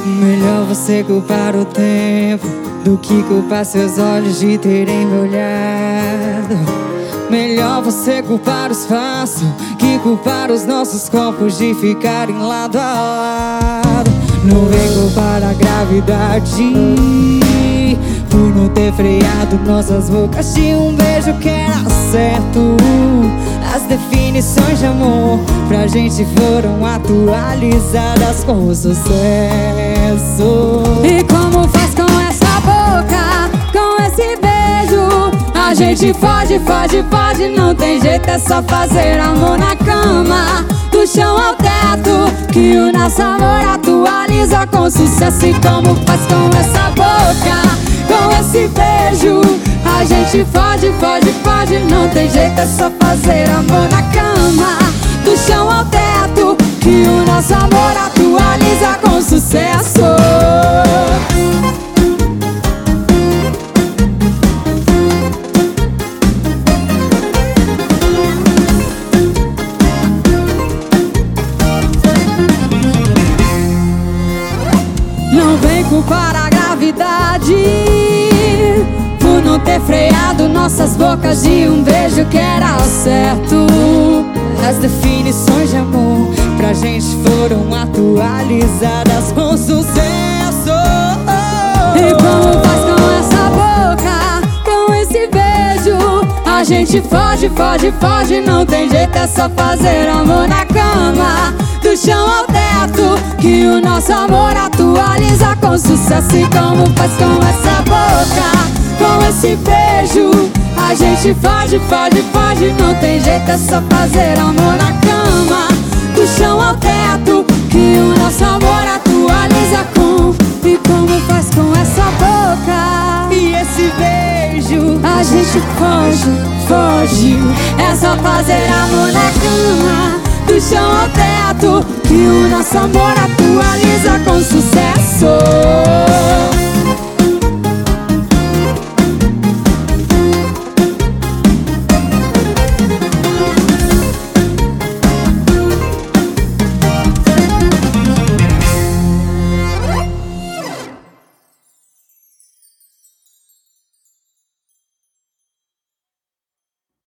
Melhor você culpar o tempo do que culpar seus olhos de terem me olhado. Melhor você culpar o espaço que culpar os nossos corpos de ficarem lado a lado. Não vem culpar a gravidade por não ter freado nossas bocas de um beijo que era certo. As definições de amor pra gente foram atualizadas com o sucesso. E como faz com essa boca, com esse beijo? A gente foge, foge, foge, não tem jeito, é só fazer amor na cama, do chão ao teto, que o nosso amor atualiza com sucesso. E como faz com essa boca, com esse beijo? A gente foge, foge, foge, não tem jeito, é só fazer amor na cama, do chão ao teto, que o nosso amor atualiza com sucesso. Não vem culpar a gravidade por não ter freado nossas bocas de um beijo que era o certo. As definições de amor pra gente foram atualizadas com sucesso. E como faz com essa boca, com esse beijo? A gente foge, foge, foge, não tem jeito, é só fazer amor na cama, do chão ao teto, que o nosso amor atualiza com sucesso. E como faz com essa boca, com esse beijo? A gente foge, foge, foge, não tem jeito, é só fazer amor na cama, do chão ao teto, que o nosso amor atualiza com. E como faz com essa boca e esse beijo? A gente foge, foge, é só fazer amor na cama, do chão ao teto, que o nosso amor atualiza com sucesso.